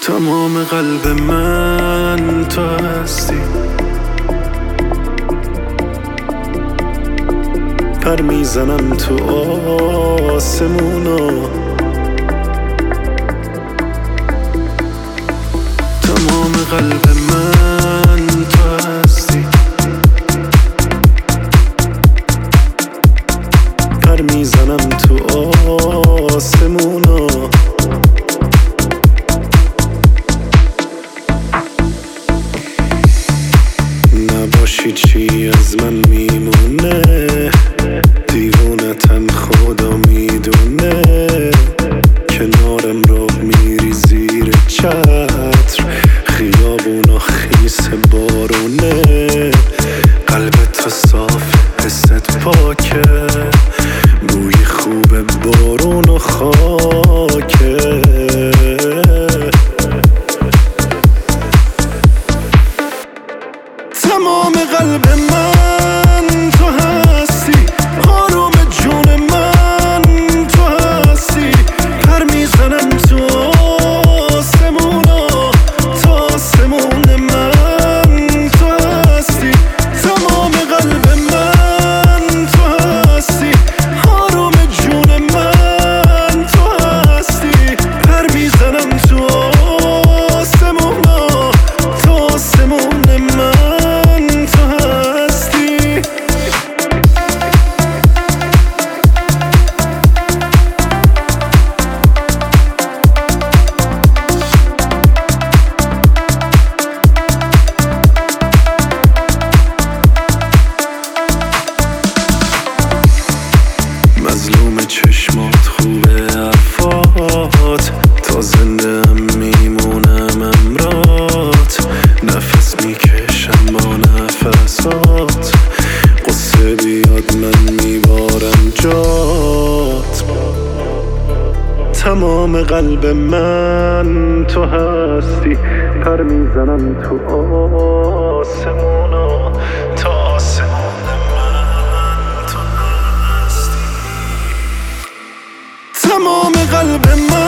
تمام قلب من تو هستی، پر میزنم تو آسمونا. تمام قلب من تو هستی، پر میزنم تو آسمونا. نباشی چی از من میمونه، دیوونتم خدا میدونه. کنارم رو میری زیر چتر، خیابونا خیس بارونه. قلبت صاف، حست پاکه، بوی خوب بارون و خاکه. تمام قلب من تو هستی، آروم جون من تو هستی، پر میزنم تو آسمونا. تو آسمون من تو هستی، تمام قلب من تو هستی، آروم جون من تو هستی، پر میزنم تو آسمونا. تو آسمون من مظلوم چشمات، خوبه حرفات، تا زنده هم میمونم امرات. نفس میکشم با نفسات، قصه بیاد من میبارم جات. تمام قلب من تو هستی، پر میزنم تو آسمونا. تو آسمون من تو هستی، تمام قلب من